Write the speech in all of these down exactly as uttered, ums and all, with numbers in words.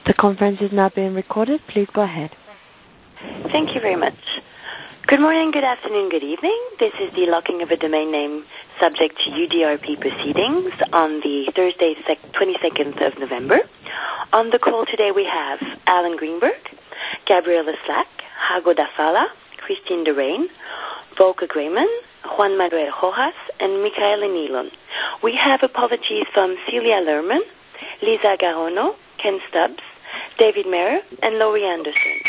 The conference is now being recorded. Please go ahead. Thank you very much. Good morning, good afternoon, good evening. This is the locking of a domain name subject to U D R P proceedings on the Thursday, twenty-second of November. On the call today we have Alan Greenberg, Gabriela Slack, Hago Dafala, Christine Derain, Volker Grayman, Juan Manuel Rojas, and Michaela Nilon. We have apologies from Celia Lerman, Lisa Garono, Ken Stubbs, David Mayer, and Laurie Anderson.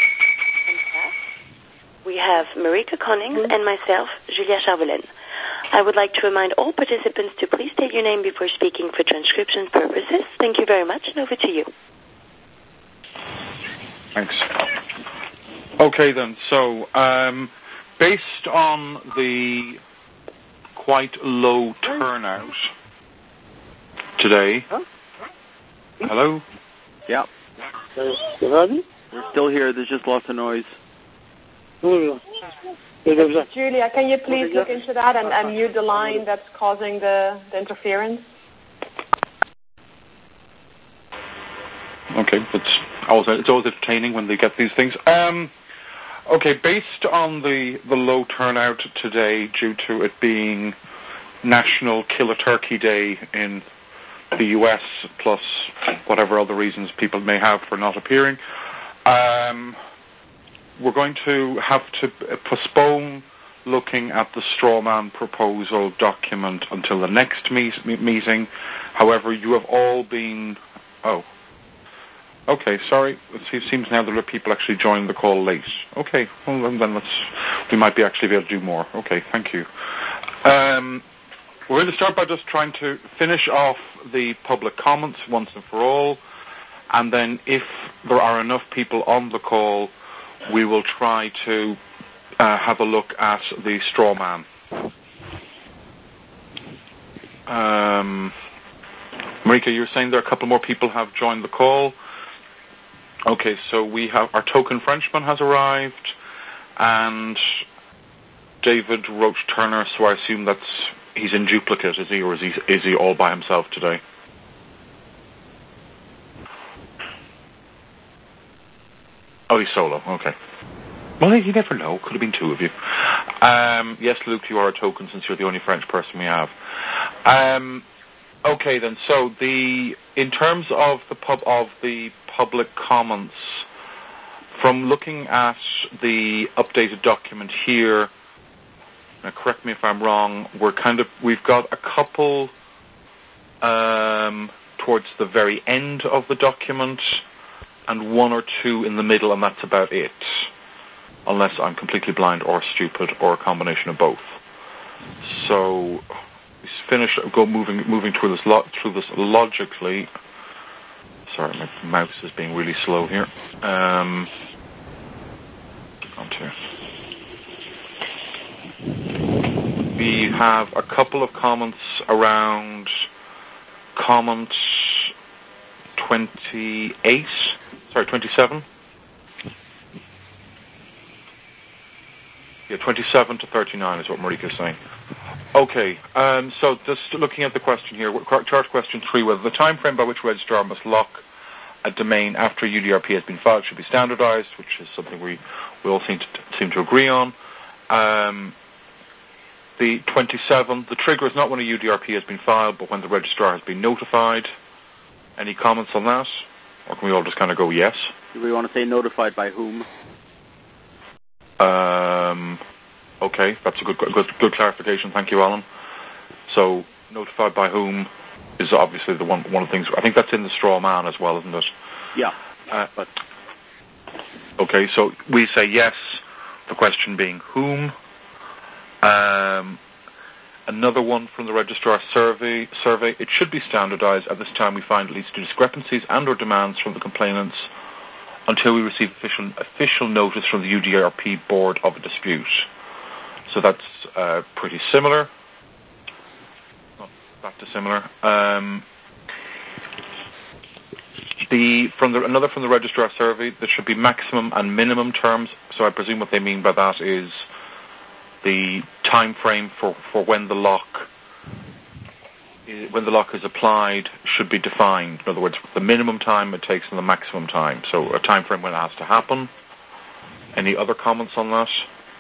We have Marika Connings and myself, Julia Charbelaine. I would like to remind all participants to please state your name before speaking for transcription purposes. Thank you very much, and over to you. Thanks. Okay, then. So, um, based on the quite low turnout today... Huh? Hello? Yeah. We're still here. There's just lots of noise. Julia, can you please look into that and, and mute the line that's causing the, the interference? Okay, it's always, it's always entertaining when they get these things. Um, okay, based on the, the low turnout today due to it being National Kill a Turkey Day in the U S, plus whatever other reasons people may have for not appearing, um... we're going to have to postpone looking at the strawman proposal document until the next me- meeting. However, you have all been... Oh. Okay, sorry. It seems now that people actually joined the call late. Okay, well, then let's... We might be actually be able to do more. Okay, thank you. Um, we're going to start by just trying to finish off the public comments once and for all. And then if there are enough people on the call, we will try to uh, have a look at the straw man. Um, Marika, you were saying there are a couple more people have joined the call. Okay, so we have our token Frenchman has arrived, and David Roach Turner. So I assume that's he's in duplicate, is he, or is he is he all by himself today? Oh, he's solo. Okay. Well, you never know. Could have been two of you. Um, yes, Luke, you are a token since you're the only French person we have. Um, okay, then. So the in terms of the pub of the public comments, from looking at the updated document here, now correct me if I'm wrong. We're kind of we've got a couple um, towards the very end of the document, and one or two in the middle, and that's about it. Unless I'm completely blind or stupid or a combination of both. So, we finish. Go moving moving through this lo- through this logically. Sorry, my mouse is being really slow here. Um, on to. We have a couple of comments around comment twenty-eight. Sorry, twenty-seven. Yeah, twenty-seven to thirty-nine is what Marika is saying. Okay, um, so just looking at the question here, chart question three, whether the time frame by which registrar must lock a domain after U D R P has been filed should be standardized, which is something we, we all seem to, seem to agree on. Um, the twenty-seven, the trigger is not when a U D R P has been filed, but when the registrar has been notified. Any comments on that? Or can we all just kind of go yes? Do we want to say notified by whom? Um, okay, that's a good, good good clarification. Thank you, Alan. So, notified by whom is obviously the one one of the things. I think that's in the straw man as well, isn't it? Yeah. Uh, but okay, so we say yes. The question being whom. Um, another one from the registrar survey. Survey. It should be standardised. At this time, we find at least two discrepancies and/or demands from the complainants, until we receive official official notice from the U D R P board of a dispute. So that's uh, pretty similar. Not that dissimilar. Um, the from the another from the registrar survey, there should be maximum and minimum terms. So I presume what they mean by that is the time frame for, for when the lock when the lock is applied, should be defined. In other words, the minimum time it takes and the maximum time. So a time frame when it has to happen. Any other comments on that?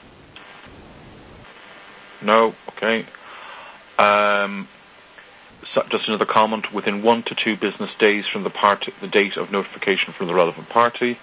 No? Okay. Um, so just another comment. Within one to two business days from the, part- the date of notification from the relevant party.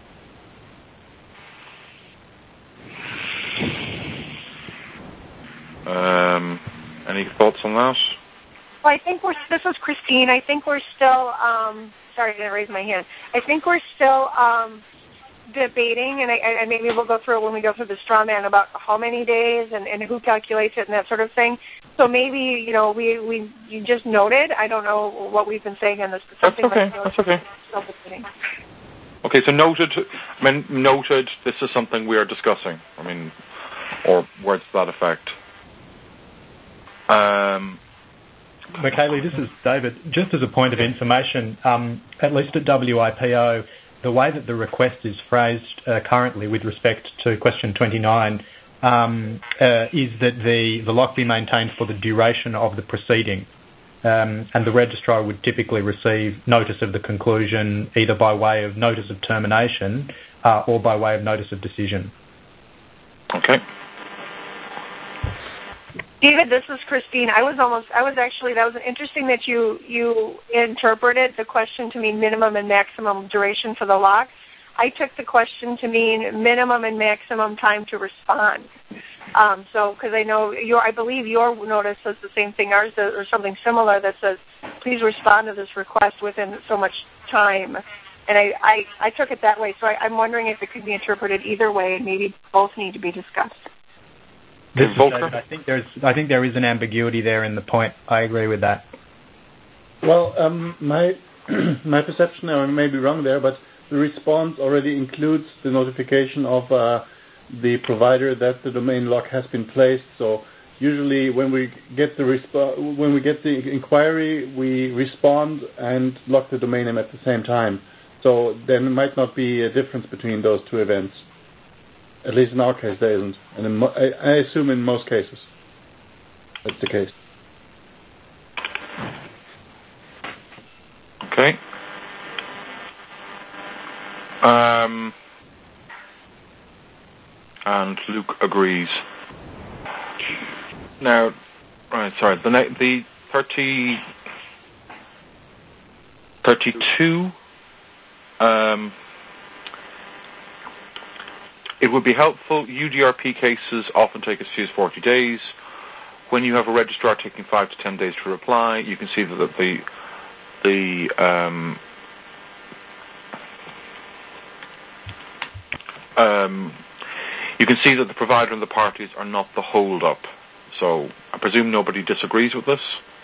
Um, any thoughts on that? Well, I think we're, this is Christine, I think we're still, um, sorry, I didn't raise my hand. I think we're still um, debating, and, I, and maybe we'll go through it when we go through the straw man about how many days and, and who calculates it and that sort of thing. So maybe, you know, we, we you just noted, I don't know what we've been saying in this. That's okay, that's okay. Okay, so noted, I mean, noted, this is something we are discussing. I mean, or words to that effect. Um... Michaeli, this is David. Just as a point of information, um, at least at W I P O, the way that the request is phrased uh, currently with respect to question twenty-nine um, uh, is that the, the lock be maintained for the duration of the proceeding. Um, and the registrar would typically receive notice of the conclusion either by way of notice of termination uh, or by way of notice of decision. Okay. David, this is Christine. I was almost, I was actually, that was interesting that you, you interpreted the question to mean minimum and maximum duration for the lock. I took the question to mean minimum and maximum time to respond. Um, so, because I know your, I believe your notice says the same thing, ours does, or something similar that says, please respond to this request within so much time. And I, I, I took it that way. So I, I'm wondering if it could be interpreted either way, and maybe both need to be discussed. This is David. I think there's, I think there is an ambiguity there in the point. I agree with that. Well, um, my my perception, or I may be wrong there, but the response already includes the notification of uh, the provider that the domain lock has been placed. So usually, when we get the resp- when we get the inquiry, we respond and lock the domain name at the same time. So there might not be a difference between those two events. At least in our case, there isn't. And in mo- I, I assume in most cases, that's the case. Okay. Um, and Luke agrees. Now, right, sorry, the the thirty, thirty-two. Um, It would be helpful. U D R P cases often take as few as forty days. When you have a registrar taking five to ten days to reply, you can see that the the um, um, you can see that the provider and the parties are not the hold-up. So I presume nobody disagrees with this.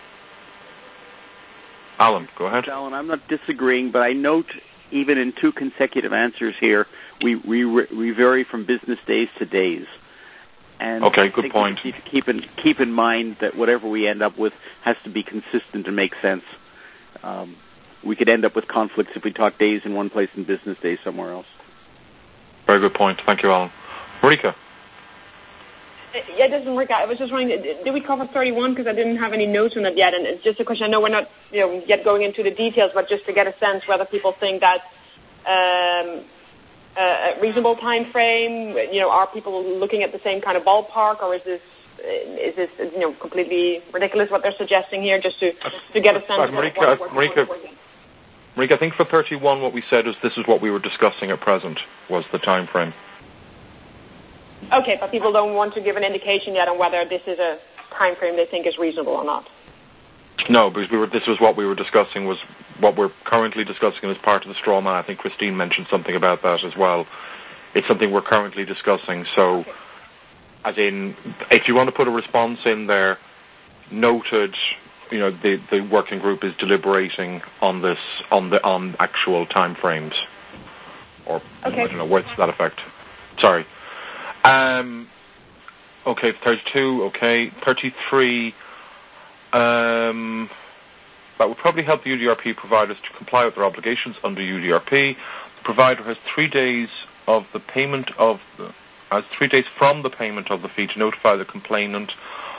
Alan, go ahead. Alan, I'm not disagreeing, but I note even in two consecutive answers here, we we, we vary from business days to days. And okay, good I think point. We need to keep in keep in mind that whatever we end up with has to be consistent and make sense. Um, we could end up with conflicts if we talk days in one place and business days somewhere else. Very good point. Thank you, Alan. Marika. Yeah, this is Marika. I was just wondering, did we cover thirty-one? Because I didn't have any notes on it yet, and it's just a question. I know we're not, you know, yet going into the details, but just to get a sense whether people think that um, a reasonable time frame. You know, are people looking at the same kind of ballpark, or is this is this you know completely ridiculous what they're suggesting here? Just to to get a sense. Uh, Marika, of what, what, Marika, what Marika, I think for thirty-one, what we said was this is what we were discussing at present was the time frame. Okay, but people don't want to give an indication yet on whether this is a time frame they think is reasonable or not. No, because we were. This was what we were discussing. Was what we're currently discussing as part of the straw man. I think Christine mentioned something about that as well. It's something we're currently discussing. So, okay. As in, if you want to put a response in there, noted. You know, the the working group is deliberating on this on the on actual time frames, or okay. I don't know what's that effect. Sorry. Um, okay, thirty-two, okay. thirty-three, um, that would probably help the U D R P providers to comply with their obligations under U D R P. The provider has three days of the payment of the, has three days from the payment of the fee to notify the complainant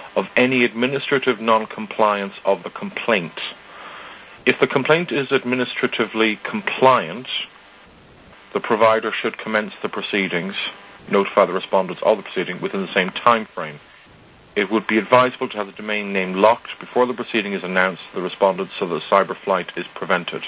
of any administrative non-compliance of the complaint. If the complaint is administratively compliant, the provider should commence the proceedings, notify the respondents of the proceeding within the same time frame. It would be advisable to have the domain name locked before the proceeding is announced to the respondent so that cyber flight is prevented.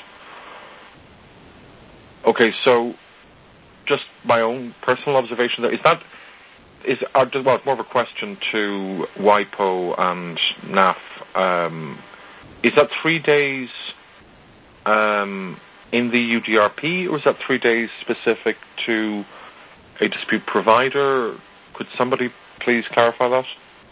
Okay, so just my own personal observation there, is that, is, uh, well, it's more of a question to WIPO and N A F. Um, is that three days um, in the U D R P, or is that three days specific to a dispute provider? Could somebody please clarify that?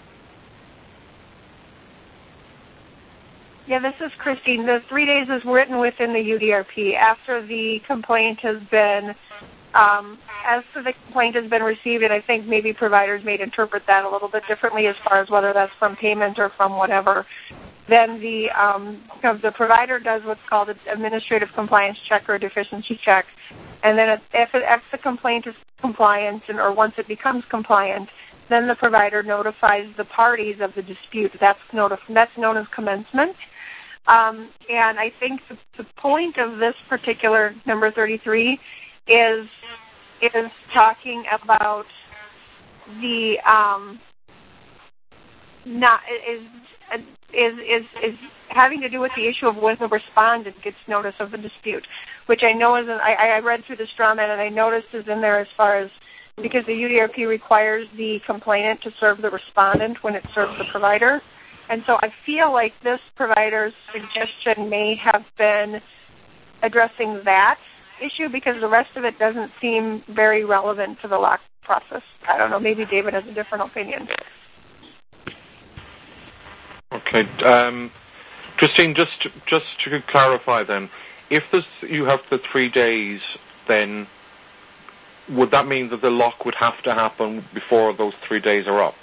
Yeah, this is Christine. The three days is written within the U D R P after the complaint has been, um, as the complaint has been received, and I think maybe providers may interpret that a little bit differently as far as whether that's from payment or from whatever. Then the um, the provider does what's called an administrative compliance check or a deficiency check, and then if, it, if the complaint is compliant, and, or once it becomes compliant, then the provider notifies the parties of the dispute. That's, notif- that's known as commencement. Um, and I think the, the point of this particular number thirty-three is is talking about the um, not is is is is having to do with the issue of when the respondent gets notice of the dispute, which I know is I, I read through the straw man and I noticed is in there as far as because the U D R P requires the complainant to serve the respondent when it serves the provider. And so I feel like this provider's suggestion may have been addressing that issue because the rest of it doesn't seem very relevant to the lock process. I don't know, maybe David has a different opinion. Okay. Um, Christine, just, just to clarify then, if this, you have the three days, then would that mean that the lock would have to happen before those three days are up?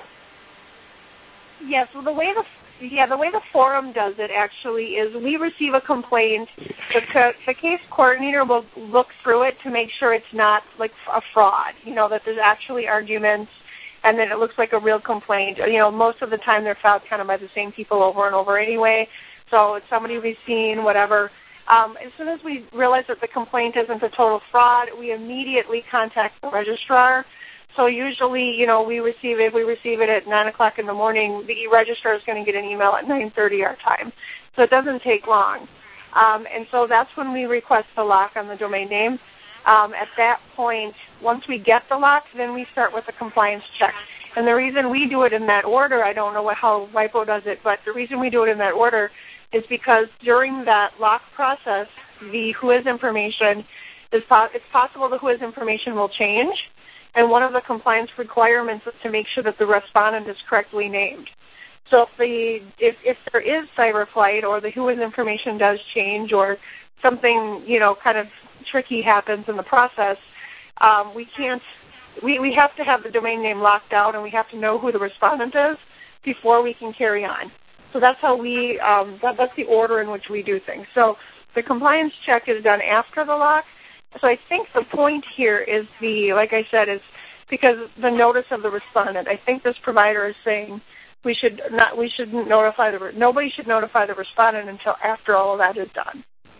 Yes. Well, the way the yeah the way the forum does it actually is we receive a complaint. The, co- the case coordinator will look through it to make sure it's not like a fraud. You know that there's actually arguments, and then it looks like a real complaint. You know, most of the time they're filed kind of by the same people over and over anyway. So it's somebody we've seen, whatever. Um, as soon as we realize that the complaint isn't a total fraud, we immediately contact the registrar. So usually, you know, we receive it. We receive it at nine o'clock in the morning. The registrar is going to get an email at nine thirty our time. So it doesn't take long. Um, and so that's when we request the lock on the domain name. Um, at that point, once we get the lock, then we start with the compliance check. And the reason we do it in that order, I don't know what, how WIPO does it, but the reason we do it in that order is because during that lock process, the W H O I S information, is po- it's possible the W H O I S information will change. And one of the compliance requirements is to make sure that the respondent is correctly named. So if the if, if there is cyber flight or the W H O I S information does change or something, you know, kind of tricky happens in the process, um, we can't, we, we have to have the domain name locked out and we have to know who the respondent is before we can carry on. So that's how we, um, that, that's the order in which we do things. So the compliance check is done after the lock. So I think the point here is the, like I said, is because the notice of the respondent. I think this provider is saying we should not, we shouldn't notify the, nobody should notify the respondent until after all of that is done.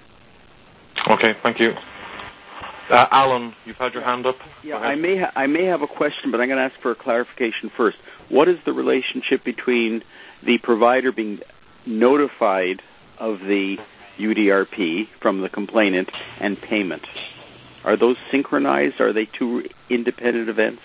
Okay, thank you. Uh, Alan, you've had your hand up. Yeah, I may ha- I may have a question, but I'm going to ask for a clarification first. What is the relationship between the provider being notified of the U D R P from the complainant and payment? Are those synchronized? Are they two independent events?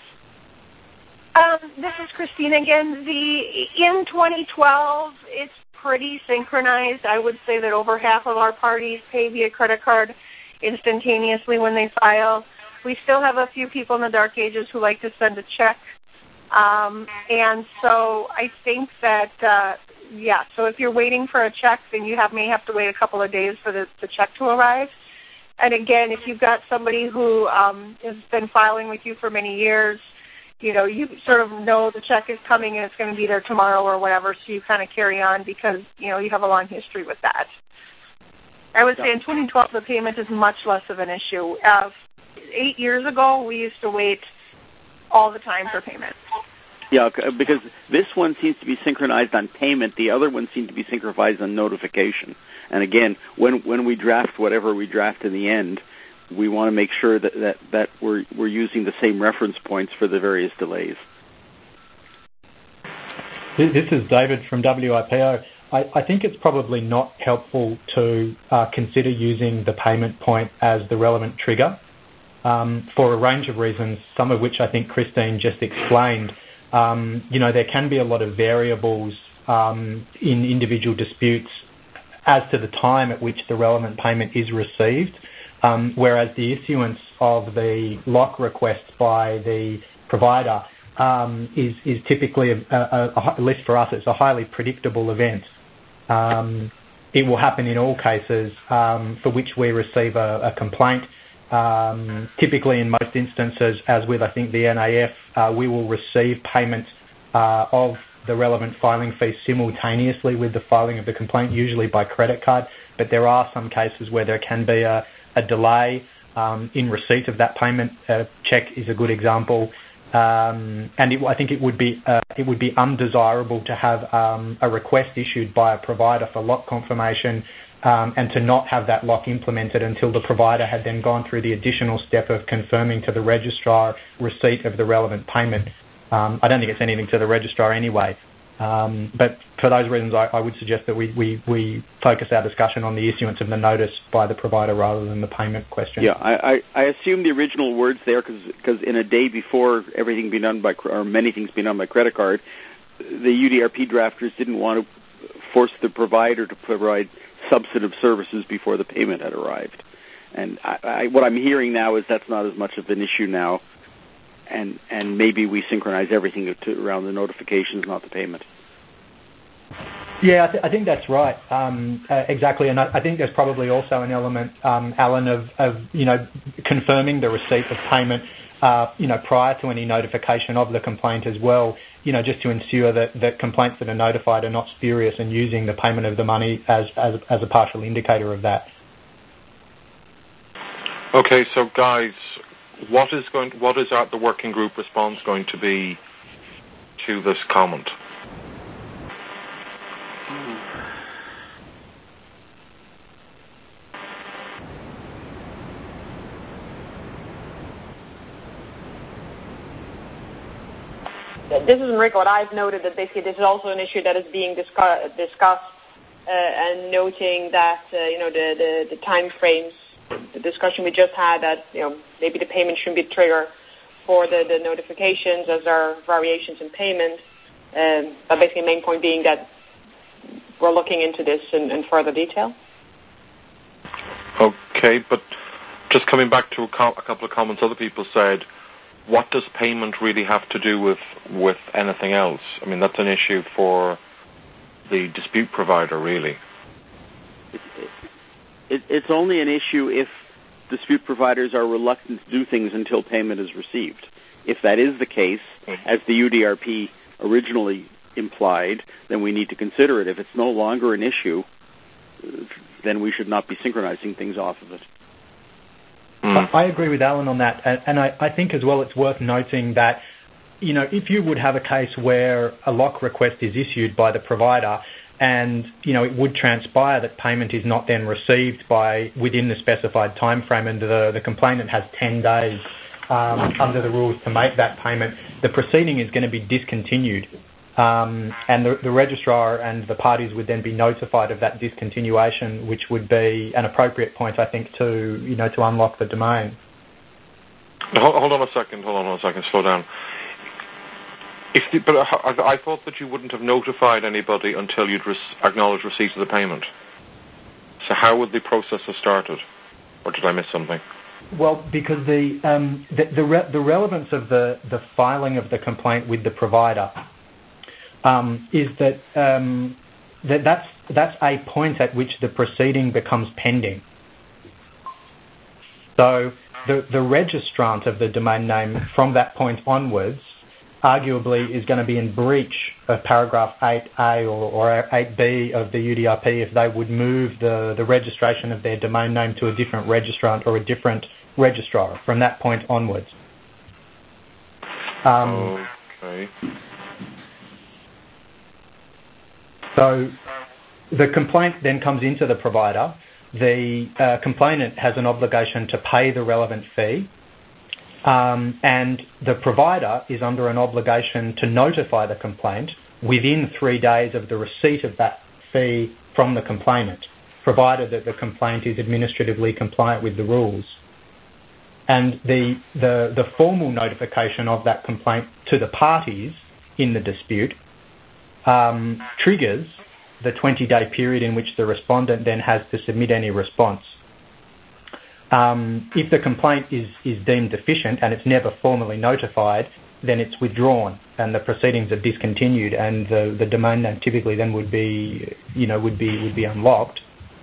Um, this is Christine again. The in twenty twelve, it's pretty synchronized. I would say that over half of our parties pay via credit card instantaneously when they file. We still have a few people in the dark ages who like to send a check. Um, and so I think that, uh, yeah, so if you're waiting for a check, then you have may have to wait a couple of days for the, the check to arrive. And again, if you've got somebody who um, has been filing with you for many years, you know, you sort of know the check is coming and it's going to be there tomorrow or whatever, so you kind of carry on because, you know, you have a long history with that. I would say in twenty twelve, the payment is much less of an issue. Uh, eight years ago, we used to wait all the time for payment. Yeah, because this one seems to be synchronized on payment. The other one seems to be synchronized on notification. And again, when when we draft whatever we draft in the end, we want to make sure that, that, that we're we're using the same reference points for the various delays. This is David from W I P O. I, I think it's probably not helpful to uh, consider using the payment point as the relevant trigger um, for a range of reasons, some of which I think Christine just explained. Um, you know, there can be a lot of variables um, in individual disputes as to the time at which the relevant payment is received, um, whereas the issuance of the lock request by the provider um, is, is typically, a, a, a, at least for us, it's a highly predictable event. Um, it will happen in all cases um, for which we receive a, a complaint. Um, typically, in most instances, as with, I think, the N A F, uh, we will receive payment uh, of the relevant filing fee simultaneously with the filing of the complaint, usually by credit card. But there are some cases where there can be a, a delay um, in receipt of that payment. A check is a good example. Um, and it, I think it would be uh, it would be undesirable to have um, a request issued by a provider for lock confirmation um, and to not have that lock implemented until the provider had then gone through the additional step of confirming to the registrar receipt of the relevant payment. Um, I don't think it's anything to the registrar anyway. Um, but for those reasons, I, I would suggest that we, we, we focus our discussion on the issuance of the notice by the provider rather than the payment question. Yeah, I, I, I assume the original words there, because in a day before everything being done by, or many things being done by credit card, the U D R P drafters didn't want to force the provider to provide substantive services before the payment had arrived. And I, I, what I'm hearing now is that's not as much of an issue now. And and maybe we synchronize everything to, around the notifications, not the payment. Yeah, I, th- I think that's right. Um, uh, exactly, and I, I think there's probably also an element, um, Alan, of, of you know confirming the receipt of payment, uh, you know, prior to any notification of the complaint as well. You know, just to ensure that, that complaints that are notified are not spurious, and using the payment of the money as as, as a partial indicator of that. Okay, so guys. What is going? What is our, the working group response going to be to this comment? This is Enrico. What I've noted that basically this is also an issue that is being discuss, discussed, uh, and noting that uh, you know the, the, the time frames. The discussion we just had that you know maybe the payment shouldn't be a trigger for the, the notifications as there are variations in payment. Um, but basically the main point being that we're looking into this in, in further detail. Okay, but just coming back to a, co- a couple of comments other people said, what does payment really have to do with, with anything else? I mean, that's an issue for the dispute provider, really. It, it's only an issue if dispute providers are reluctant to do things until payment is received. If that is the case, as the U D R P originally implied, then we need to consider it. If it's no longer an issue, then we should not be synchronizing things off of it. Mm. I agree with Alan on that, and, and I, I think as well it's worth noting that, you know, if you would have a case where a lock request is issued by the provider and, you know, it would transpire that payment is not then received by within the specified time frame, and the, the complainant has ten days um, under the rules to make that payment, the proceeding is going to be discontinued. Um, and the, the registrar and the parties would then be notified of that discontinuation, which would be an appropriate point, I think, to, you know, to unlock the domain. Hold, hold on a second. Hold on a second. Slow down. If the, but I, I thought that you wouldn't have notified anybody until you'd re- acknowledged receipt of the payment. So how would the process have started? Or did I miss something? Well, because the um, the the, re- the relevance of the, the filing of the complaint with the provider um, is that um, that that's that's a point at which the proceeding becomes pending. So the the registrant of the domain name from that point onwards arguably is going to be in breach of paragraph eight A or, or eight B of the U D R P if they would move the, the registration of their domain name to a different registrant or a different registrar from that point onwards. Um, okay. So the complaint then comes into the provider. The uh, complainant has an obligation to pay the relevant fee, um, and the provider is under an obligation to notify the complaint within three days of the receipt of that fee from the complainant, provided that the complaint is administratively compliant with the rules. And the, the, the formal notification of that complaint to the parties in the dispute um, triggers the twenty-day period in which the respondent then has to submit any response. Um, if the complaint is, is deemed deficient and it's never formally notified, then it's withdrawn and the proceedings are discontinued, and the, the domain name typically then would be, you know, would be would be unlocked.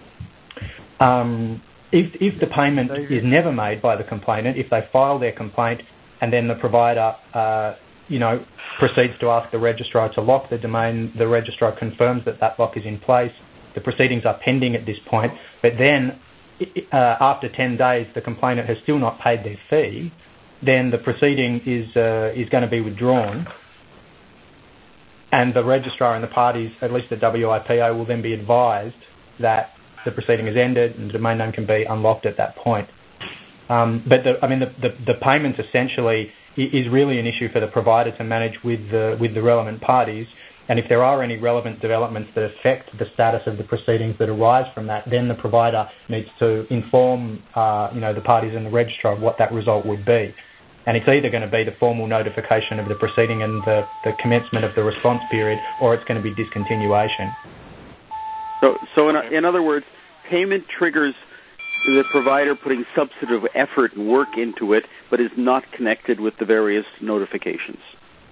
Um, if if the payment is never made by the complainant, if they file their complaint and then the provider, uh, you know, proceeds to ask the registrar to lock the domain, the registrar confirms that that lock is in place. The proceedings are pending at this point, but then uh, after ten days, the complainant has still not paid their fee. Then the proceeding is uh, is going to be withdrawn, and the registrar and the parties, at least the W I P O, will then be advised that the proceeding is ended and the domain name can be unlocked at that point. Um, but the, I mean, the, the, the payment essentially is really an issue for the provider to manage with the with the relevant parties. And if there are any relevant developments that affect the status of the proceedings that arise from that, then the provider needs to inform uh, you know, the parties and the registrar of what that result would be. And it's either going to be the formal notification of the proceeding and the, the commencement of the response period, or it's going to be discontinuation. So, so in, in other words, payment triggers the provider putting substantive effort and work into it, but is not connected with the various notifications.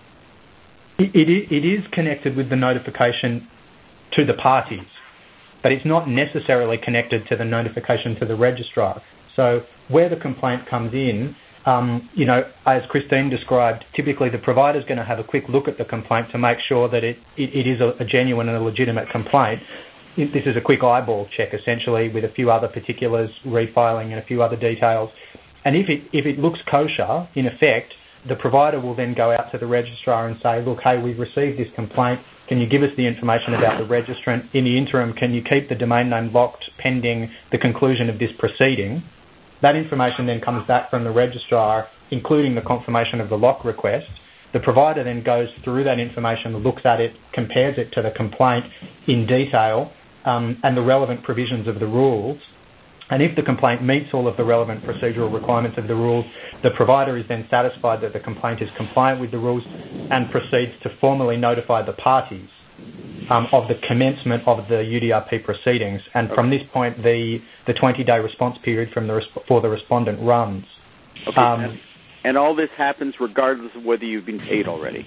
It, it, it is connected with the notification to the parties, but it's not necessarily connected to the notification to the registrar. So where the complaint comes in, um, you know, as Christine described, typically the provider is going to have a quick look at the complaint to make sure that it, it, it is a, a genuine and a legitimate complaint. This is a quick eyeball check, essentially, with a few other particulars, refiling and a few other details. And if it if it looks kosher, in effect, the provider will then go out to the registrar and say, look, hey, we've received this complaint. Can you give us the information about the registrant? In the interim, can you keep the domain name locked pending the conclusion of this proceeding? That information then comes back from the registrar, including the confirmation of the lock request. The provider then goes through that information, looks at it, compares it to the complaint in detail, Um, and the relevant provisions of the rules. And if the complaint meets all of the relevant procedural requirements of the rules, the provider is then satisfied that the complaint is compliant with the rules and proceeds to formally notify the parties um, of the commencement of the U D R P proceedings. And okay. From this point, the the twenty-day response period from the resp- for the respondent runs. Okay. Um, and, and all this happens regardless of whether you've been paid already.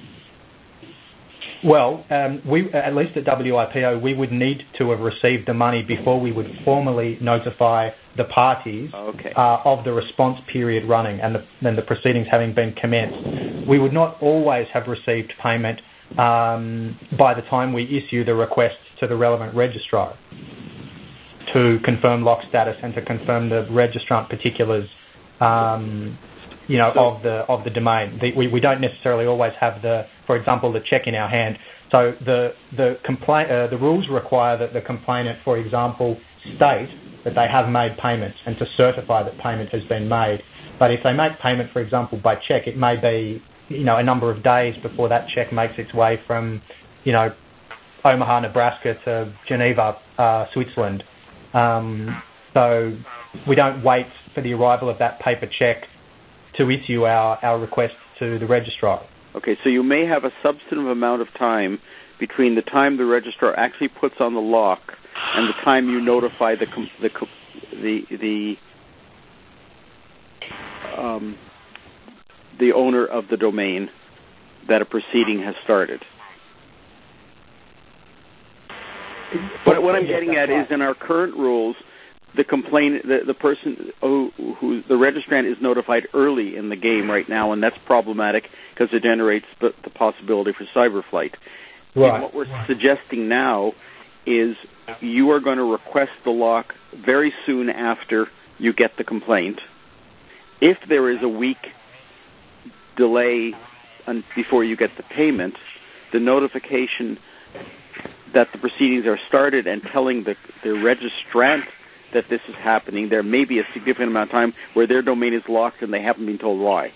Well, um, we at least at W I P O, we would need to have received the money before we would formally notify the parties okay. uh, of the response period running and the, and the proceedings having been commenced. We would not always have received payment um, by the time we issue the request to the relevant registrar to confirm lock status and to confirm the registrant particulars, um, you know, so, of the of the domain. The, we we don't necessarily always have the, for example, the check in our hand. So the the complaint uh, the rules require that the complainant, for example, state that they have made payments and to certify that payment has been made. But if they make payment, for example, by check, it may be, you know, a number of days before that check makes its way from, you know, Omaha, Nebraska to Geneva, uh, Switzerland. Um, so we don't wait for the arrival of that paper check to issue our, our request to the registrar. Okay, so you may have a substantive amount of time between the time the registrar actually puts on the lock and the time you notify the the the the, um, the owner of the domain that a proceeding has started. But what I'm getting at is, in our current rules, the complaint, the, the person who, who the registrant is notified early in the game right now, and that's problematic because it generates the, the possibility for cyber flight. Right. And what we're suggesting now is you are going to request the lock very soon after you get the complaint. If there is a week delay before you get the payment, the notification that the proceedings are started and telling the, the registrant that this is happening, there may be a significant amount of time where their domain is locked and they haven't been told why.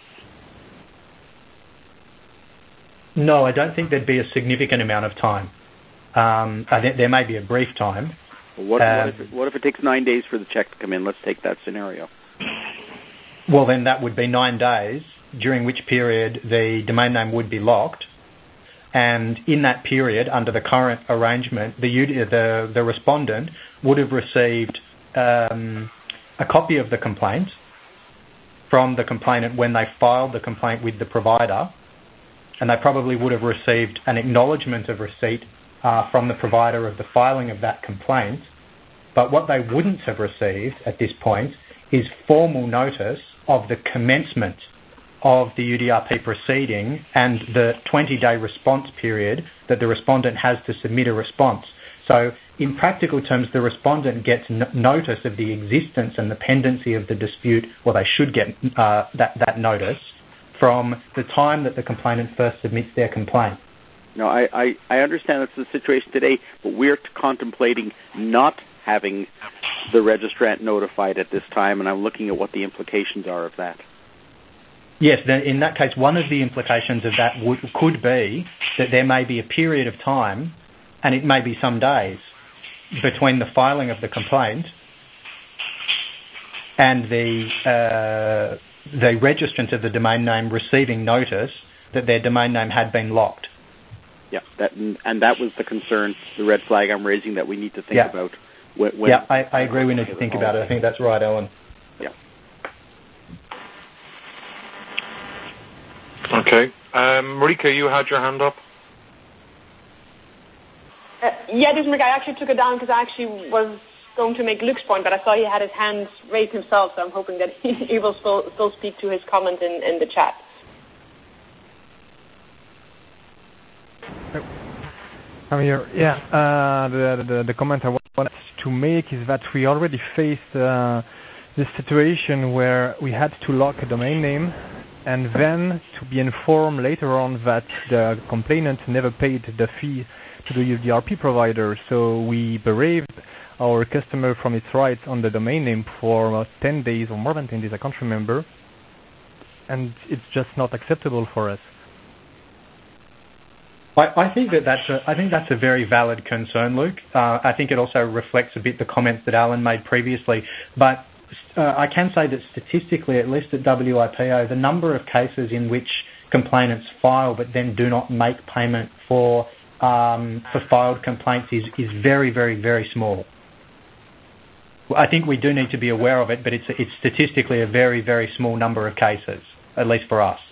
No, I don't think there'd be a significant amount of time. Um, I think there may be a brief time. What, um, what, if it, what if it takes nine days for the check to come in? Let's take that scenario. Well, then that would be nine days, during which period the domain name would be locked. And in that period, under the current arrangement, the the, the respondent would have received um, a copy of the complaint from the complainant when they filed the complaint with the provider, and they probably would have received an acknowledgement of receipt uh, from the provider of the filing of that complaint. But what they wouldn't have received at this point is formal notice of the commencement of the U D R P proceeding and the twenty-day response period that the respondent has to submit a response. So in practical terms, the respondent gets n- notice of the existence and the pendency of the dispute, or they should get uh, that, that notice, from the time that the complainant first submits their complaint. No, I, I, I understand that's the situation today, but we're contemplating not having the registrant notified at this time, and I'm looking at what the implications are of that. Yes, then in that case, one of the implications of that would, could be that there may be a period of time, and it may be some days, between the filing of the complaint and the uh, the registrant of the domain name receiving notice that their domain name had been locked. Yeah, that and that was the concern, the red flag I'm raising that we need to think yeah. about. When, when yeah, I, I agree we need to think about it. I think that's right, Ellen. Yeah. Okay. Um, Marika, you had your hand up? Uh, yeah, this is Marika. I actually took it down because I actually was going to make Luke's point, but I saw he had his hand raised himself, so I'm hoping that he, he will still, still speak to his comment in, in the chat. I'm here. Yeah, uh, the, the, the comment I wanted to make is that we already faced uh, this situation where we had to lock a domain name and then to be informed later on that the complainant never paid the fee to the U D R P provider. So we bereaved our customer from its rights on the domain name for uh, ten days or more than ten days, I can't remember. And it's just not acceptable for us. I, I think that that's a, I think that's a very valid concern, Luke. Uh, I think it also reflects a bit the comments that Alan made previously. But uh, I can say that statistically, at least at W I P O, the number of cases in which complainants file but then do not make payment for um, for filed complaints is, is very, very, very small. I think we do need to be aware of it, but it's it's statistically a very, very small number of cases, at least for us.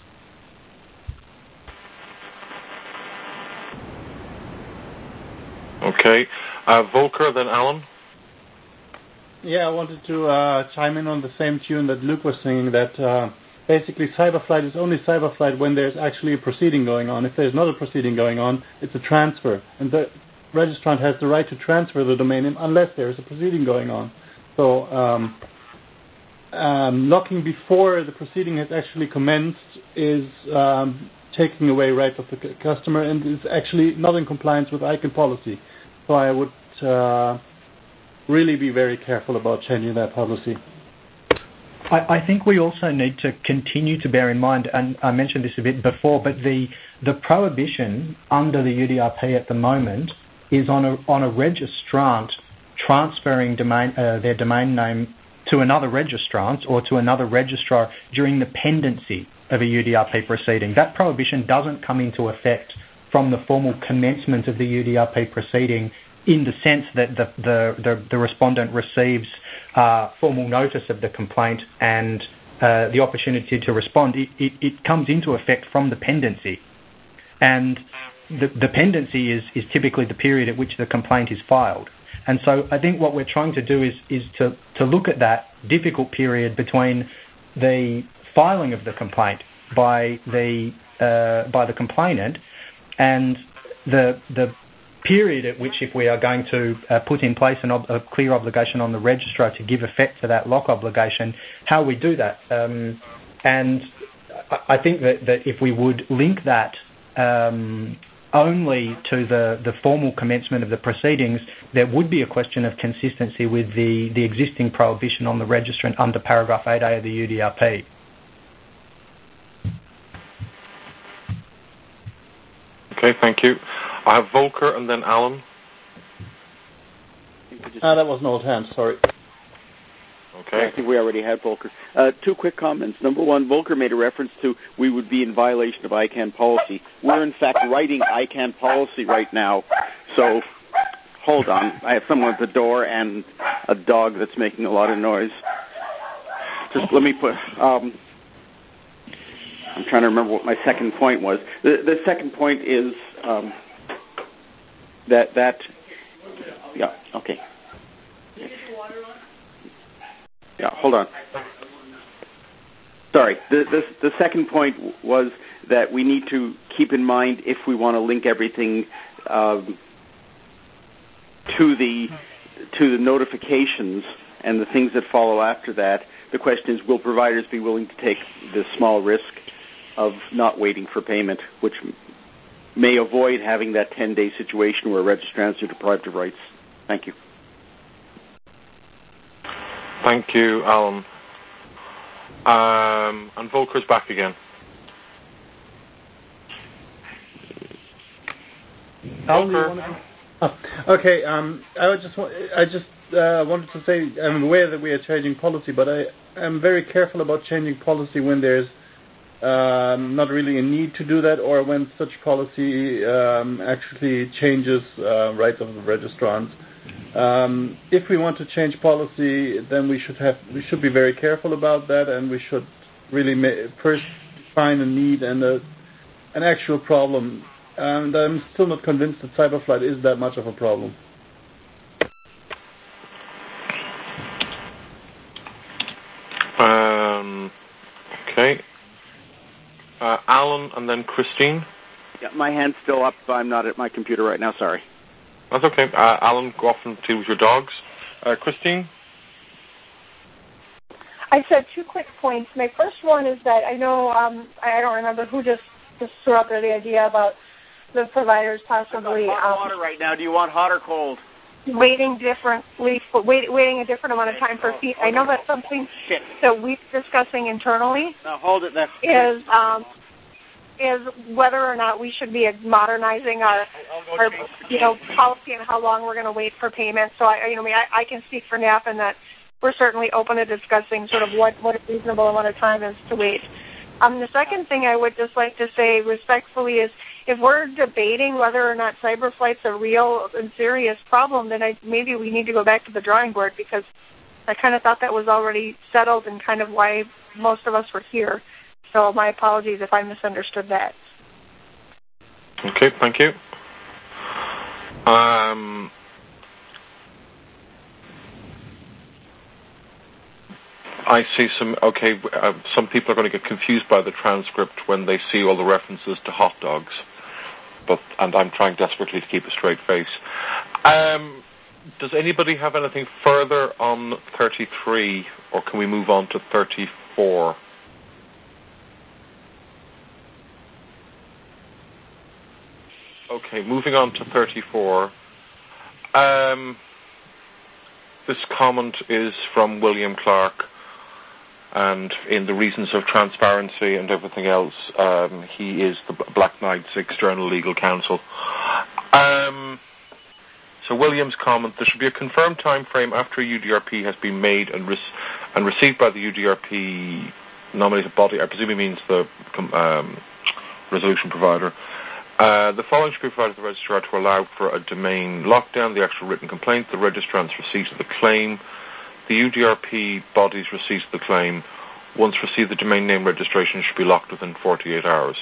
Okay. Uh, Volker, then Alan? Yeah, I wanted to uh, chime in on the same tune that Luke was singing, that uh, basically Cyberflight is only Cyberflight when there's actually a proceeding going on. If there's not a proceeding going on, it's a transfer. And the registrant has the right to transfer the domain name unless there is a proceeding going on. So um, um, locking before the proceeding has actually commenced is um, taking away rights of the c- customer and is actually not in compliance with I C A N policy. So I would uh, really be very careful about changing that policy. I, I think we also need to continue to bear in mind, and I mentioned this a bit before, but the the prohibition under the U D R P at the moment is on a on a registrant transferring domain uh, their domain name to another registrant or to another registrar during the pendency of a U D R P proceeding. That prohibition doesn't come into effect from the formal commencement of the U D R P proceeding, in the sense that the the, the, the respondent receives uh, formal notice of the complaint and uh, the opportunity to respond. It, it, it comes into effect from the pendency. And the, the pendency is, is typically the period at which the complaint is filed. And so I think what we're trying to do is, is to, to look at that difficult period between the filing of the complaint by the uh, by the complainant and the the period at which, if we are going to uh, put in place an ob- a clear obligation on the registrar to give effect to that lock obligation, how we do that. Um, and I think that, that if we would link that um, only to the, the formal commencement of the proceedings, there would be a question of consistency with the, the existing prohibition on the registrant under paragraph eight A of the U D R P. Okay, thank you. I have Volker and then Alan. Ah, that was an old hand, sorry. Okay. Yeah, I think we already had Volker. Uh, two quick comments. Number one, Volker made a reference to we would be in violation of I CANN policy. We're, in fact, writing I CANN policy right now. So, hold on. I have someone at the door and a dog that's making a lot of noise. Just let me put... Um, I'm trying to remember what my second point was. The, the second point is um, that... that yeah, okay. Yeah, hold on. Sorry. The, the, the second point was that we need to keep in mind if we want to link everything um, to the to the notifications and the things that follow after that. The question is, will providers be willing to take the small risk of not waiting for payment, which may avoid having that ten-day situation where registrants are deprived of rights? Thank you. Thank you, Alan. Um, and Volker's back again. Volker. Oh, okay. Um, I would just want, I just uh, wanted to say I'm aware that we are changing policy, but I am very careful about changing policy when there's um, not really a need to do that, or when such policy um, actually changes uh, rights of the registrants. Um, if we want to change policy, then we should have we should be very careful about that, and we should really ma- first find a need and a, an actual problem. And I'm still not convinced that cyberflight is that much of a problem. Um, okay. Uh, Alan and then Christine. Yeah, my hand's still up. I'm not at my computer right now. Sorry. That's okay. Uh, Alan, go off and deal with your dogs. Uh, Christine? I said two quick points. My first one is that I know, um, I don't remember who just, just threw out there the idea about the providers possibly... hot um, water right now. Do you want hot or cold? Waiting differently, wait, waiting a different amount of time for feet. I know that's something Shit. that we're discussing internally. No, hold it there. Is um, is whether or not we should be modernizing our, our you know, policy and how long we're going to wait for payment. So I, you know, I, mean, I, I can speak for N A F and that we're certainly open to discussing sort of what what a reasonable amount of time is to wait. Um, the second thing I would just like to say respectfully is, if we're debating whether or not cyberflight's a real and serious problem, then I, maybe we need to go back to the drawing board, because I kind of thought that was already settled and kind of why most of us were here. So my apologies if I misunderstood that. Okay, thank you. Um, I see some, okay, uh, some people are going to get confused by the transcript when they see all the references to hot dogs. But and I'm trying desperately to keep a straight face. Um, does anybody have anything further on thirty-three, or can we move on to thirty-four? Okay, moving on to thirty-four. Um, this comment is from William Clark, and in the reasons of transparency and everything else, um, he is the Black Knight's external legal counsel. Um, so William's comment: there should be a confirmed time frame after a U D R P has been made and, re- and received by the U D R P nominated body. I presume he means the um, resolution provider. Uh, the following should be provided to the registrar to allow for a domain lockdown, the actual written complaint, the registrant's receipt of the claim, the U D R P body's receipt of the claim. Once received, the domain name registration should be locked within forty-eight hours.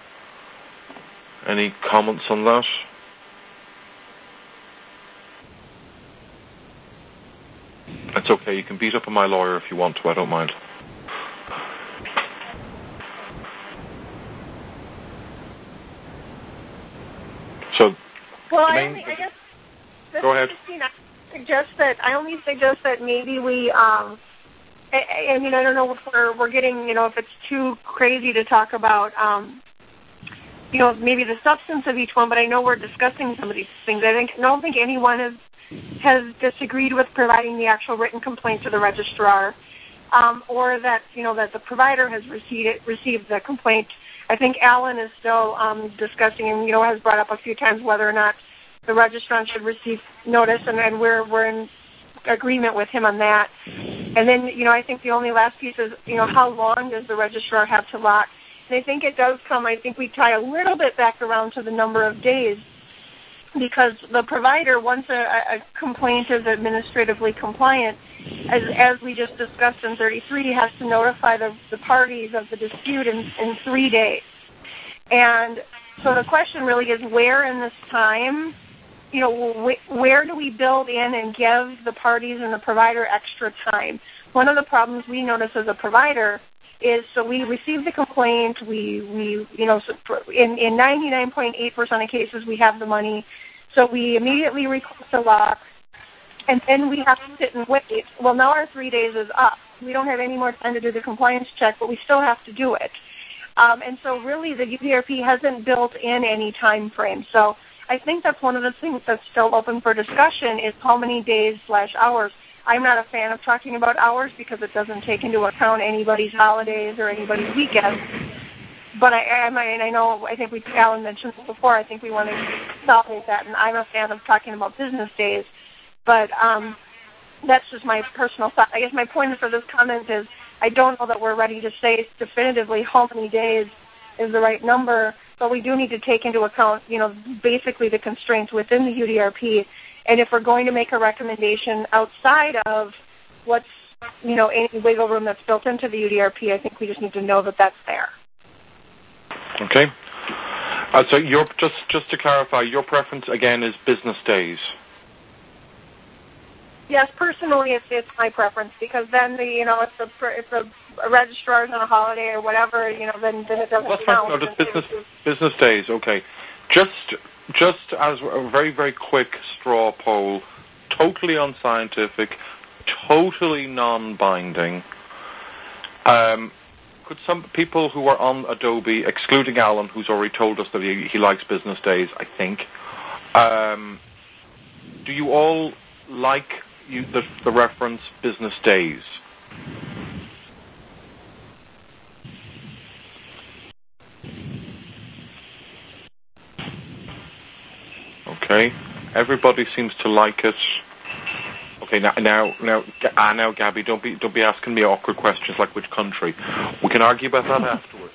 Any comments on that? It's okay. You can beat up on my lawyer if you want to. I don't mind. So, well, domain, I, only, I guess this go ahead. Christine, I suggest that I only suggest that maybe we. Um, I, I mean, I don't know if we're we're getting, you know, if it's too crazy to talk about um, you know, maybe the substance of each one, but I know we're discussing some of these things. I think I don't think anyone has has disagreed with providing the actual written complaint to the registrar, um, or that you know that the provider has received it, received the complaint. I think Alan is still um, discussing and you know has brought up a few times whether or not the registrant should receive notice, and, and we're we're in agreement with him on that. And then you know I think the only last piece is you know how long does the registrar have to lock? And I think it does come. I think we tie a little bit back around to the number of days, because the provider, once a, a complaint is administratively compliant, as as we just discussed in thirty-three, has to notify the, the parties of the dispute in, in three days. And so the question really is, where in this time, you know, wh- where do we build in and give the parties and the provider extra time? One of the problems we notice as a provider is, so we receive the complaint, we, we you know, in, in ninety-nine point eight percent of cases we have the money, so we immediately request a lock, and then we have to sit and wait. Well, now our three days is up. We don't have any more time to do the compliance check, but we still have to do it. Um, and so really the U D R P hasn't built in any time frame. So I think that's one of the things that's still open for discussion is how many days slash hours. I'm not a fan of talking about hours because it doesn't take into account anybody's holidays or anybody's weekends. But I, I, mean, I know, I think we, Alan mentioned before, I think we want to consolidate that, and I'm a fan of talking about business days. But um, that's just my personal thought. I guess my point for this comment is I don't know that we're ready to say definitively how many days is the right number, but we do need to take into account, you know, basically the constraints within the U D R P. And if we're going to make a recommendation outside of what's, you know, any wiggle room that's built into the U D R P, I think we just need to know that that's there. Okay. Uh, so your just just to clarify, your preference again is business days. Yes, personally, it's it's my preference because then the you know if the if the registrar's on a holiday or whatever, you know, then, then it doesn't That's count. No, just business business days. Okay. Just just as a very very quick straw poll, totally unscientific, totally non-binding. Um, could some people who are on Adobe, excluding Alan, who's already told us that he, he likes business days, I think, um, do you all like you, the, the reference business days? Okay. Everybody seems to like it. Okay, now, now, now, ah, now, Gabby, don't be, don't be asking me awkward questions like which country. We can argue about that afterwards.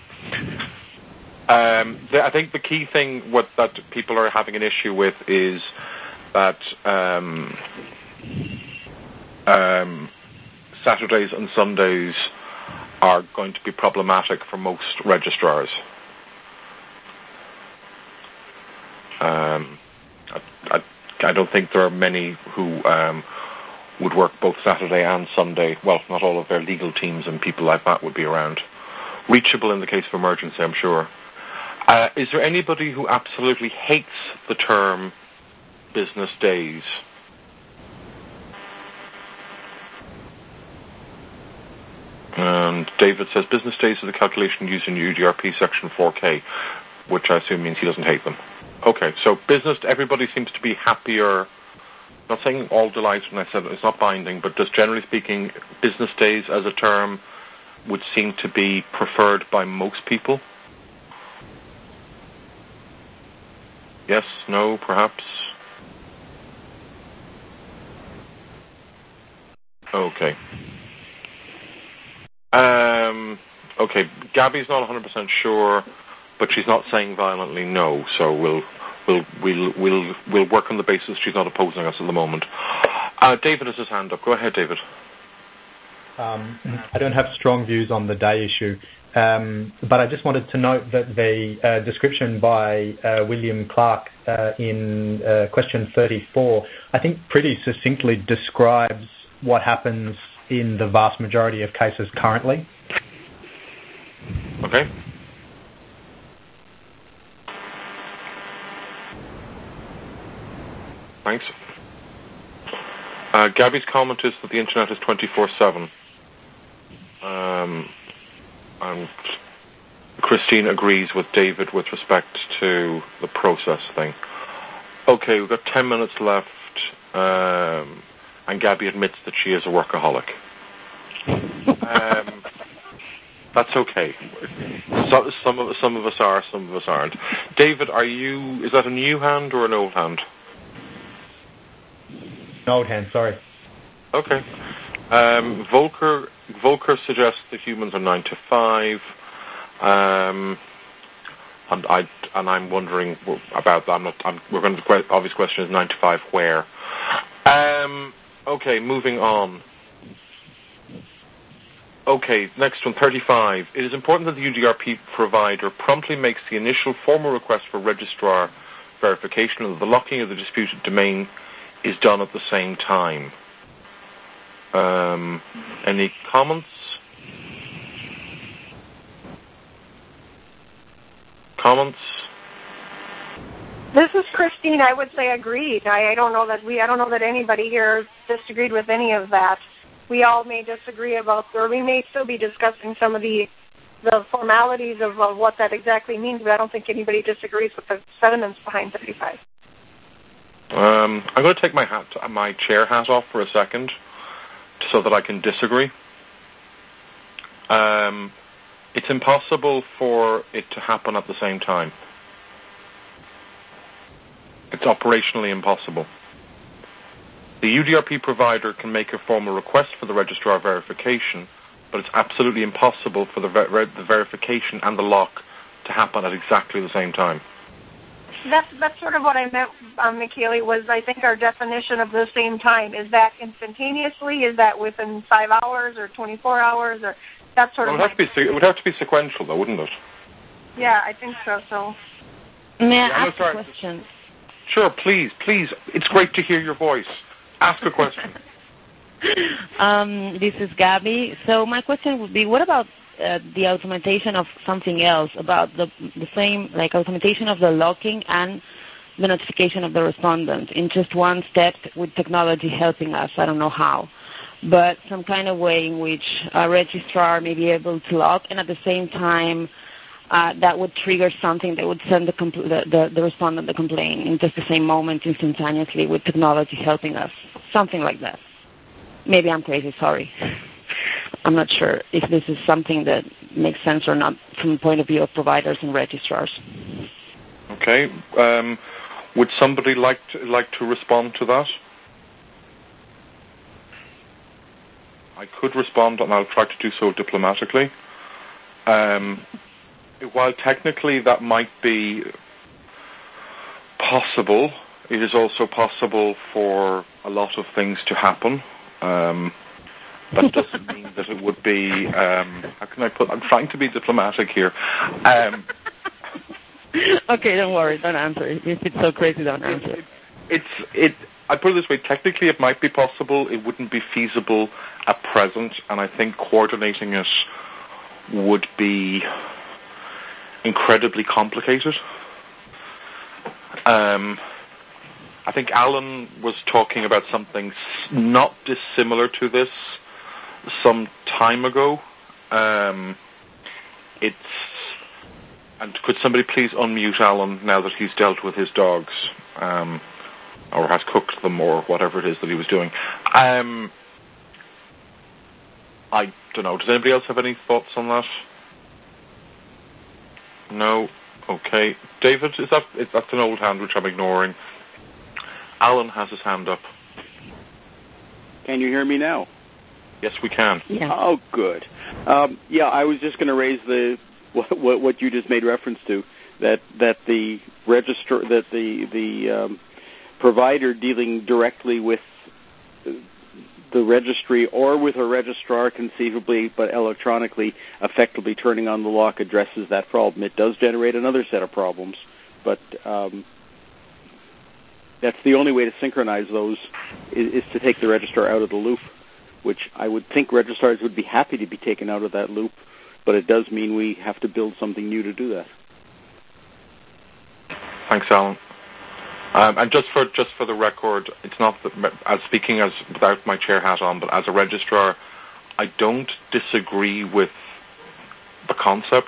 Um, the, I think the key thing what that people are having an issue with is that um, um, Saturdays and Sundays are going to be problematic for most registrars. Um, I, I, I don't think there are many who um, would work both Saturday and Sunday. Well, not all of their legal teams and people like that would be around. Reachable in the case of emergency, I'm sure. Uh, is there anybody who absolutely hates the term business days? And David says business days are the calculation used in U D R P section four K, which I assume means he doesn't hate them. Okay, so business, everybody seems to be happier. Not saying all delighted when I said it's not binding, but just generally speaking, business days as a term would seem to be preferred by most people. Yes, no, perhaps. Okay. Um, okay, Gabby's not one hundred percent sure, but she's not saying violently no, so we'll we'll we'll we'll we'll work on the basis she's not opposing us at the moment. Uh, David has his hand up. Go ahead, David. Um, I don't have strong views on the day issue, um, but I just wanted to note that the uh, description by uh, William Clark uh, in uh, question thirty-four, I think pretty succinctly describes what happens in the vast majority of cases currently. Okay. Thanks. Uh, Gabby's comment is that the internet is twenty-four seven. Um, and Christine agrees with David with respect to the process thing. Okay, we've got ten minutes left, um, and Gabby admits that she is a workaholic. um, that's okay. So, some of some of us are, some of us aren't. David, are you? Is that a new hand or an old hand? An old hand. Sorry. Okay. Um, Volker Volker suggests that humans are nine to five. Um, and I and I'm wondering about that. I'm not. I'm, we're going to. The obvious question is nine to five where. Um, okay, moving on. Okay, next one, thirty-five. It is important that the U D R P provider promptly makes the initial formal request for registrar verification, and the locking of the disputed domain is done at the same time. Um, any comments? Comments? This is Christine. I would say agreed. I, I don't know that we. I don't know that anybody here disagreed with any of that. We all may disagree about, or we may still be discussing some of the the formalities of, of what that exactly means. But I don't think anybody disagrees with the sentiments behind thirty-five. Um, I'm going to take my hat, my chair hat off for a second, so that I can disagree. Um, it's impossible for it to happen at the same time. It's operationally impossible. The U D R P provider can make a formal request for the registrar verification, but it's absolutely impossible for the, ver- the verification and the lock to happen at exactly the same time. That's that's sort of what I meant, um, Michele, was I think our definition of the same time. Is that instantaneously? Is that within five hours or twenty-four hours? Or that sort well, of... It, would have to be, it would have to be sequential, though, wouldn't it? Yeah, I think so. So. May I yeah, ask a question? Sure, please, please. It's great to hear your voice. Ask a question. um, this is Gabby. So my question would be, what about uh, the automation of something else, about the the same, like automation of the locking and the notification of the respondent in just one step with technology helping us? I don't know how, but some kind of way in which a registrar may be able to lock and at the same time uh, that would trigger something that would send the, compl- the, the, the respondent the complaint in just the same moment instantaneously with technology helping us. Something like that. Maybe I'm crazy, sorry. I'm not sure if this is something that makes sense or not from the point of view of providers and registrars. Okay. Um, would somebody like to, like to respond to that? I could respond, and I'll try to do so diplomatically. Um, while technically that might be possible, it is also possible for a lot of things to happen. Um, that doesn't mean that it would be, um, how can I put, I'm trying to be diplomatic here. Um, okay, don't worry, don't answer. If it's so crazy, don't answer. It, it's, it, I put it this way, technically it might be possible, it wouldn't be feasible at present, and I think coordinating it would be incredibly complicated. Um, I think Alan was talking about something not dissimilar to this some time ago. Um, it's and could somebody please unmute Alan now that he's dealt with his dogs, um, or has cooked them, or whatever it is that he was doing. Um, I don't know. Does anybody else have any thoughts on that? No. Okay. David, is that is that's an old hand which I'm ignoring. Alan has his hand up. Can you hear me now? Yes, we can. Yeah. Oh, good. Um, yeah, I was just going to raise the what, what, what you just made reference to, that that the register that the the um, provider dealing directly with the registry or with a registrar conceivably, but electronically, effectively turning on the lock addresses that problem. It does generate another set of problems, but um, that's the only way to synchronize those is, is to take the registrar out of the loop, which I would think registrars would be happy to be taken out of that loop, but it does mean we have to build something new to do that. Thanks, Alan. Um, and just for just for the record, it's not that, as speaking as without my chair hat on, but as a registrar, I don't disagree with the concept.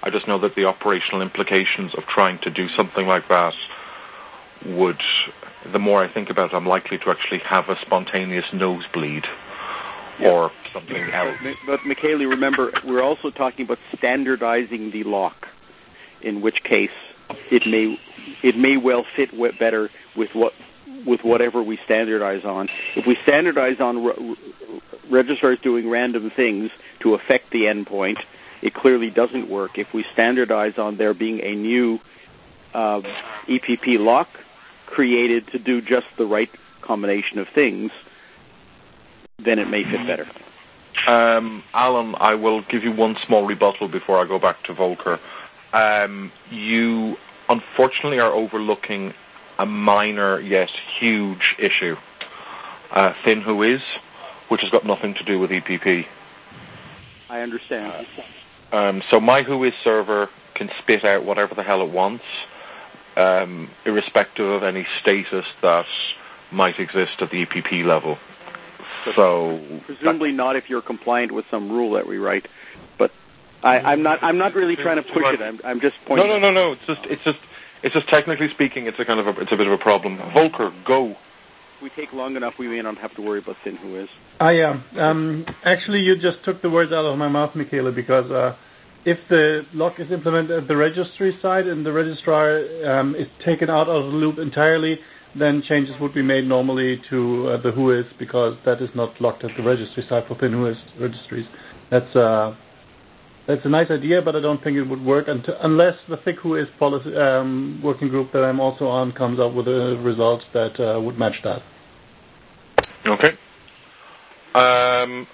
I just know that the operational implications of trying to do something like that would, the more I think about it, I'm likely to actually have a spontaneous nosebleed yeah. or something else. But, Michaeli, remember, we're also talking about standardizing the lock, in which case it may it may well fit better with what with whatever we standardize on. If we standardize on re- registrars doing random things to affect the endpoint, it clearly doesn't work. If we standardize on there being a new uh, E P P lock created to do just the right combination of things, then it may fit better. Um, Alan, I will give you one small rebuttal before I go back to Volker. Um, you unfortunately are overlooking a minor yet huge issue. Uh, ThinWhoIs, which has got nothing to do with E P P. I understand. Um, so my WhoIs server can spit out whatever the hell it wants, um, irrespective of any status that might exist at the E P P level. So presumably not if you're compliant with some rule that we write. But I, I'm not. I'm not really trying to push it. I'm, I'm just pointing. No, no, no, no. It's just. It's just. It's just technically speaking, it's a kind of a. It's a bit of a problem. Volker, go. If we take long enough, we may not have to worry about ThinWhoIs. Ah, yeah. Um, actually, you just took the words out of my mouth, Michaela, because uh, if the lock is implemented at the registry side and the registrar um, is taken out of the loop entirely, then changes would be made normally to uh, the WhoIs, because that is not locked at the registry side for ThinWhoIs registries. That's uh, that's a nice idea, but I don't think it would work until, unless the ThickWhoIs policy um, working group that I'm also on comes up with a result that uh, would match that. Okay. Um,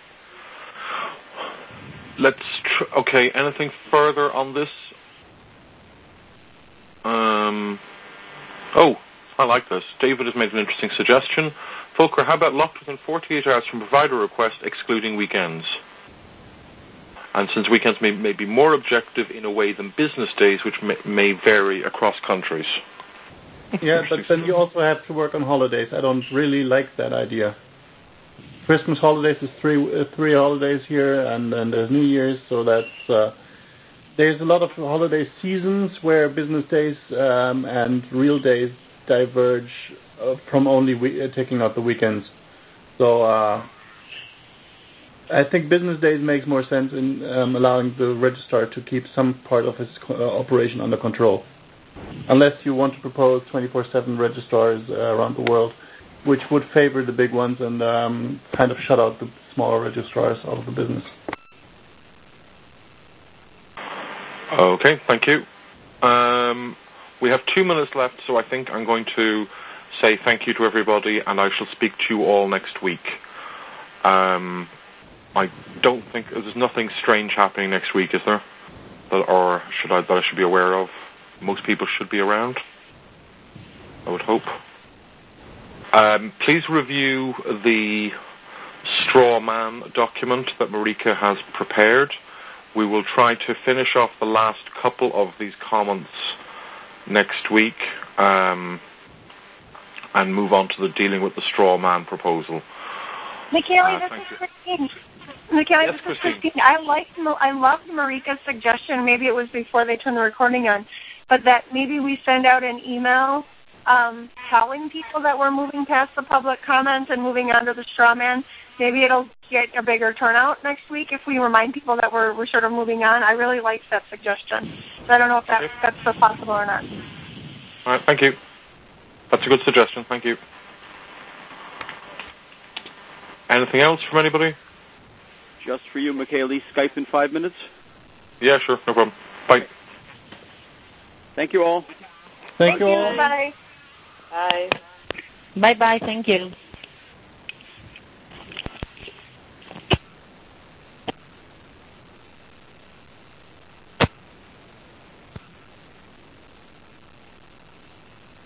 let's. Tr- okay. Anything further on this? Um. Oh. I like this. David has made an interesting suggestion. Volker, how about locked within forty-eight hours from provider request, excluding weekends? And since weekends may, may be more objective in a way than business days, which may, may vary across countries. Yeah, but then you also have to work on holidays. I don't really like that idea. Christmas holidays is three uh, three holidays here, and then there's New Year's, so that's... Uh, there's a lot of holiday seasons where business days um, and real days diverge uh, from only we- uh, taking out the weekends. So uh, I think business days makes more sense in um, allowing the registrar to keep some part of his co- uh, operation under control. Unless you want to propose twenty-four seven registrars uh, around the world, which would favor the big ones and um, kind of shut out the smaller registrars out of the business. Okay, thank you. Um, we have two minutes left, so I think I'm going to say thank you to everybody, and I shall speak to you all next week. Um, I don't think there's nothing strange happening next week, is there? That, or should I that I should be aware of? Most people should be around, I would hope. Um, please review the straw man document that Marika has prepared. We will try to finish off the last couple of these comments next week um, and move on to the dealing with the straw man proposal. Michaeli, uh, this is Christine. Michaeli, yes, this is Christine. Christine. I liked, I loved Marika's suggestion. Maybe it was before they turned the recording on, but that maybe we send out an email um, telling people that we're moving past the public comment and moving on to the straw man. Maybe it'll get a bigger turnout next week if we remind people that we're we're sort of moving on. I really liked that suggestion. So I don't know if that, okay. that's so possible or not. All right, thank you. That's a good suggestion. Thank you. Anything else from anybody? Just for you, Michaeli. Skype in five minutes? Yeah, sure. No problem. Bye. Thank you all. Thank, Thank you all. Bye. Bye. Bye-bye. Thank you.